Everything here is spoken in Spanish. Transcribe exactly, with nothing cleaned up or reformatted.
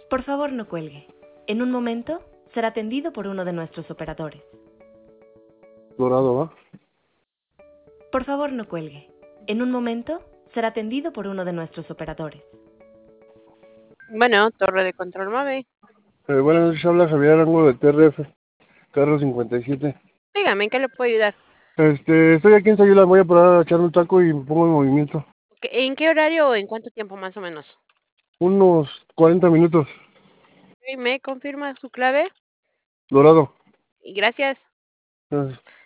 Por favor, no cuelgue. En un momento será atendido por uno de nuestros operadores. Dorado, ¿va? Por favor, no cuelgue. En un momento será atendido por uno de nuestros operadores. Bueno, torre de control Mave. Eh, buenas noches, habla Javier Ángulo de T R F, carro cincuenta y siete. Dígame, ¿en qué le puedo ayudar? Este, estoy aquí en Sayula, voy a parar a echarme un taco y me pongo en movimiento. ¿En qué horario o en cuánto tiempo más o menos? Unos cuarenta minutos. ¿Me confirma su clave? Dorado. Y gracias. Gracias.